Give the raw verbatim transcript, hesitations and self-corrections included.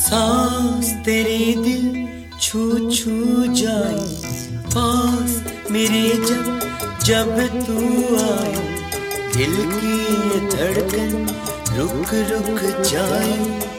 सांस तेरे दिल छू छू जाए, पास मेरे जब जब तू आए, दिल की ये धड़कन रुक रुक जाए।